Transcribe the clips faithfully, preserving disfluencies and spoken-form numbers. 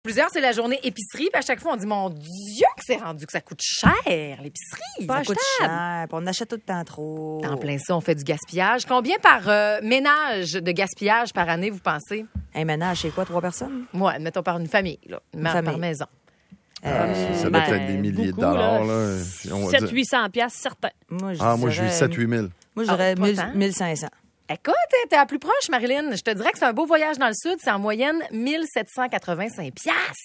Plusieurs, c'est la journée épicerie. Puis à chaque fois, on dit, mon Dieu, que c'est rendu que ça coûte cher, l'épicerie. Pas Ça coûte cher. On achète tout le temps trop. En plein ça, on fait du gaspillage. Combien par euh, ménage de gaspillage par année, vous pensez? Un ménage, c'est quoi, trois personnes? Moi, mettons par une famille, là. Une famille. Par maison. Euh, Ça doit ben, être des milliers beaucoup, de dollars. là. Là. On va sept dire. à huit cents piastres, certains. Moi, je Ah, moi, j'ai eu dirais- sept à huit mille. Moi, je dirais Ah, pas mille- tant. mille cinq cents. Écoute, t'es la plus proche, Marilyn. Je te dirais que c'est un beau voyage dans le sud. C'est en moyenne mille sept cent quatre-vingt-cinq piastres.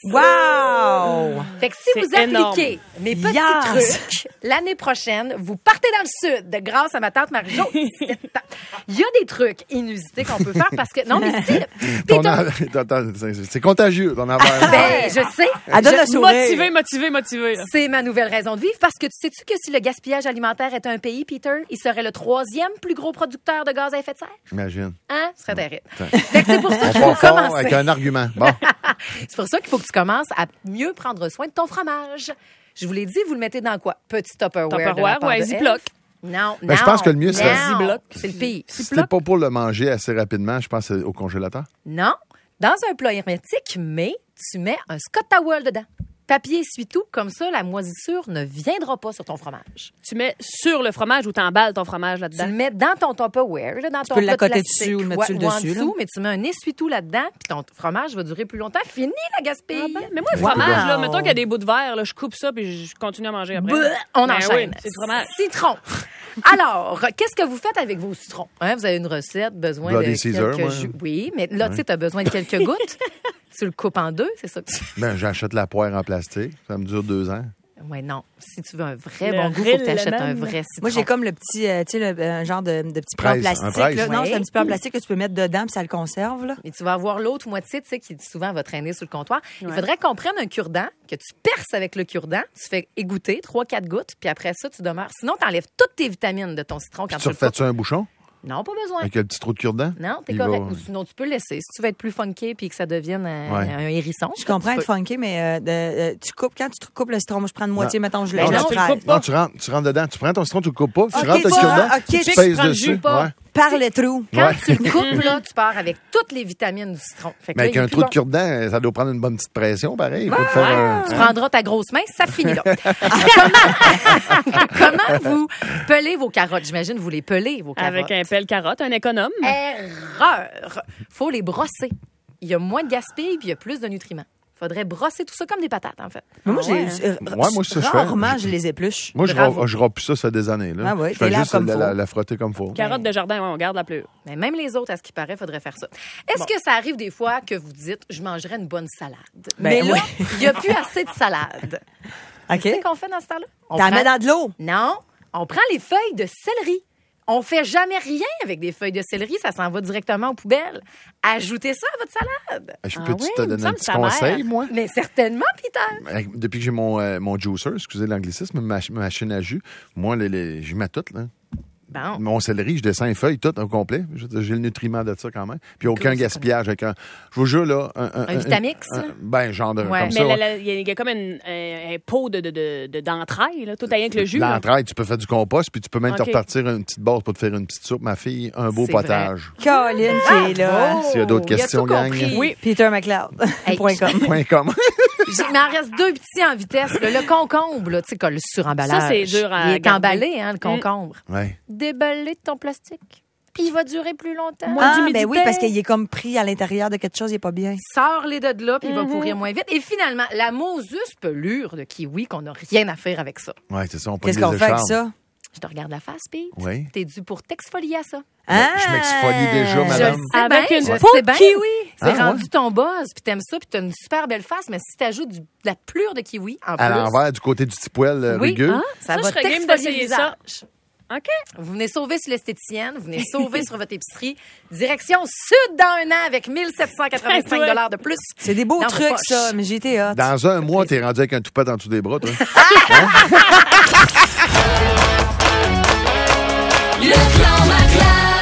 Wow! Fait que si C'est vous appliquez énorme. mes petits Yes! trucs, l'année prochaine, vous partez dans le sud grâce à ma tante Marie-Jo. Il y a des trucs inusités qu'on peut faire parce que... Non, mais si... Ton Peter- a- attends, c'est- C'est contagieux, ton affaire. Ben, je sais. Elle donne Je- le sourire. Motivé, motivé, motivé. là. C'est ma nouvelle raison de vivre parce que tu sais-tu que si le gaspillage alimentaire était un pays, Peter, il serait le troisième plus gros producteur de gaz à effet de serre? Imagine. Hein? Ce serait terrible. Fait que c'est pour ça On qu'il faut part fort commencer. avec un argument. Bon. C'est pour ça qu'il faut que tu commences à mieux prendre soin de ton fromage. Je vous l'ai dit, vous le mettez dans quoi? Petit Tupperware. de la Tupperware part ou un de Ziploc? Elf. Non, Ben, non. je pense que le mieux, c'est non. un Ziploc. C'est le pire. Si t'es pas pour le manger assez rapidement, je pense que c'est au congélateur. Non. Dans un plat hermétique, mais tu mets un Scott Towel dedans. Papier essuie-tout, comme ça, la moisissure ne viendra pas sur ton fromage. Tu mets sur le fromage ou t'emballes ton fromage Tu là-dedans? le mets dans ton Tupperware, là, dans ton peux plat de l'accoter plastique. dessus ou le mettre Ouais, sur le ou en dessus, dessous, là. mais tu mets un essuie-tout là-dedans, puis ton fromage va durer plus longtemps. Fini la gaspille. Ah ben, mais moi, le Wow. fromage, là, mettons qu'il y a des bouts de verre, là, je coupe ça puis je continue à manger après. Bleh, on Ben enchaîne. oui, c'est du fromage. Citron. Alors, qu'est-ce que vous faites avec vos citrons? Hein, vous avez une recette, besoin Bloody de Caesar, quelques moi. jus. Oui, mais là, tu sais, tu as besoin de quelques gouttes. Tu le coupes en deux, c'est ça que tu fais. Ben, j'achète la poire en plastique. Ça me dure deux ans. Oui, non. Si tu veux un vrai Le bon goût, il faut que tu riz achètes un lemon. vrai citron. Moi, j'ai comme le petit, euh, tu sais, le- un genre de, de petit plan Presse, un plastique. presse. Là. Non, Ouais. c'est un petit plan plastique que tu peux mettre dedans puis ça le conserve. Là. Et tu vas avoir l'autre moitié, tu sais, qui souvent va traîner sur le comptoir. Il faudrait qu'on prenne un cure-dent, que tu perces avec le cure-dent, tu fais égoutter trois, quatre gouttes, puis après ça, tu demeures. Sinon, tu enlèves toutes tes vitamines de ton citron quand Tu tu le refais-tu un bouchon Non, pas besoin. avec le petit trou de cure-dent? Non, t'es Il correct. va- Ou sinon, tu peux le laisser. Si tu veux être plus funky puis que ça devienne un, Ouais. un hérisson. Je comprends tu être peux. funky, mais euh, de- euh, tu coupes, quand tu coupes le citron, moi, je prends une moitié, mettons, je le Non, je le non, tu le fraise. coupes pas. Non, tu rentres, tu rentres dedans. Tu prends ton citron, tu le coupes pas. puis Tu Ok, rentres le tu- cure-dent. ok, tu tu pèses prends le dessus. jus, pas. Ouais. Par le trou. Quand Ouais. tu le coupes, là, tu pars avec toutes les vitamines du citron. Fait que Mais là, avec il est un plus trou de bon. cure-dent, ça doit prendre une bonne petite pression, pareil. Il faut te faire un... Tu prendras ta grosse main, ça finit là. comment, comment vous pelez vos carottes? J'imagine vous les pelez, vos carottes. Avec un pelle carotte, un économe. Erreur! Faut les brosser. Il y a moins de gaspille puis il y a plus de nutriments. Faudrait brosser tout ça comme des patates, en fait. Mais moi, Ah ouais, j'ai, euh, Ouais, moi, ça, je fais. rarement, je les épluche. Moi, je Bravo. râpe- je râpe plus ça, ça fait des années. Là. Ah ouais, je t'es fais là juste comme la, faut. la, la frotter comme faut. Carotte de jardin, ouais, on garde la pleure. Mais même les autres, à ce qui paraît, faudrait faire ça. Est-ce que ça arrive des fois que vous dites, je mangerais une bonne salade? Ben Mais là, oui. il n'y a plus assez de salade. OK? Qu'est-ce qu'on fait dans ce temps-là? On T'en prend- mets dans de l'eau. Non, on prend les feuilles de céleri. On fait jamais rien avec des feuilles de céleri, ça s'en va directement aux poubelles. Ajoutez ça à votre salade. Je Ah peux-tu ouais, te il me donner un semble petit que ta mère- conseil, moi? Mais certainement, Peter. Avec- Depuis que j'ai mon, euh, mon juicer, excusez l'anglicisme, ma, ma machine à jus, moi, les, les, je mets tout, là. Bon. Mon céleri, je descends les feuilles toutes au complet. Je veux dire, J'ai le nutriment de ça quand même. Puis aucun Cool, gaspillage. Avec un, je vous jure, là... Un, un, Un Vitamix, un- là? ben, genre de... Ouais. comme Mais ça. la- ouais. la- il y, a- il y a comme une- un, un pot de, de, de, de- d'entrailles, là, tout avec le jus. là. L'entraille, tu peux faire du compost, puis tu peux même te OK. repartir une petite base pour te faire une petite soupe. Ma fille, un beau C'est potage. Colin qui est là. Oh, S'il y a d'autres il a questions, tout gang. compris. Oui. Peter McLeod. Hey. Point com. Point com. J'ai- Il m'en reste deux petits en vitesse. là. Le concombre, là, tu sais, comme le suremballage. Ça, c'est dur à Il est garder. emballé, hein, le concombre. Ouais. Déballer de ton plastique. Puis il va durer plus longtemps. Moins Ah, d'humidité. ben oui, parce qu'il est comme pris à l'intérieur de quelque chose, il est pas bien. Sors-les de là, puis il va Mm-hmm. pourrir moins vite. Et finalement, la Moses pelure de kiwi, qu'on n'a rien à faire avec ça. Ouais, c'est ça. On pogne Qu'est-ce les qu'on fait avec écharpes. ça? Je te regarde la face, Pete. Oui. T'es dû pour t'exfolier à ça. Ah! Je m'exfolie déjà, Je madame. le sais Avec bien, une je peau sais de bien. kiwi. C'est Ah, rendu ouais. ton buzz, puis t'aimes ça, puis t'as une super belle face, mais si t'ajoutes du- de la pelure de kiwi en À plus... l'envers, du côté du petit poil euh, Oui, rugueux. hein, ça, Ça, va je serais game t'exfolier le d'essayer ça. visage. OK. Vous venez sauver sur l'esthéticienne, vous venez sauver sur votre épicerie. Direction sud dans un an avec mille sept cent quatre-vingt-cinq dollars de plus. C'est des beaux dans vos trucs, poches. ça, mais j'ai été hot. Dans un mois, t'es rendu avec un toupette en dessous des bras, toi. Le clan Macleod.